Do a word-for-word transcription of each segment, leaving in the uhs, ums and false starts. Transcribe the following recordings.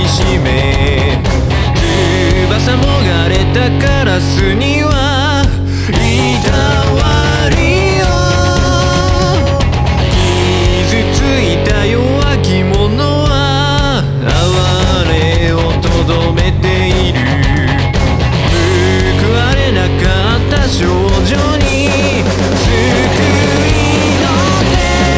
しめ、翼もがれたカラスにはいたわりよ。傷ついた弱き者は哀れをとどめている。報われなかった少女に救いの手、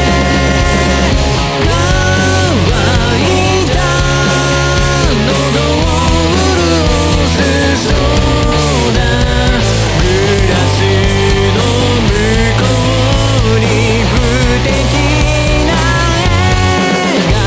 乾いた喉を潤すそうだ。グラスの向こうに不敵な笑顔。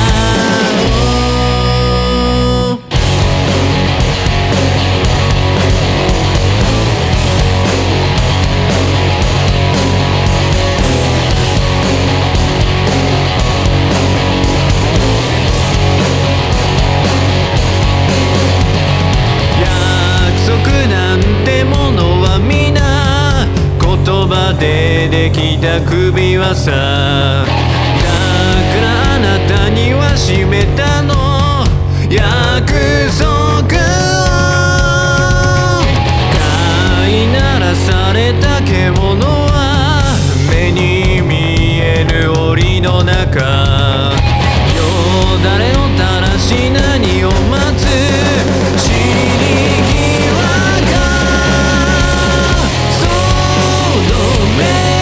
なんてものは皆言葉でできた首輪さ。だからあなたには締めたの約束を。飼いならされた獣は目に見えぬ檻の中。よだれを垂らし何を待つ。散り際がその目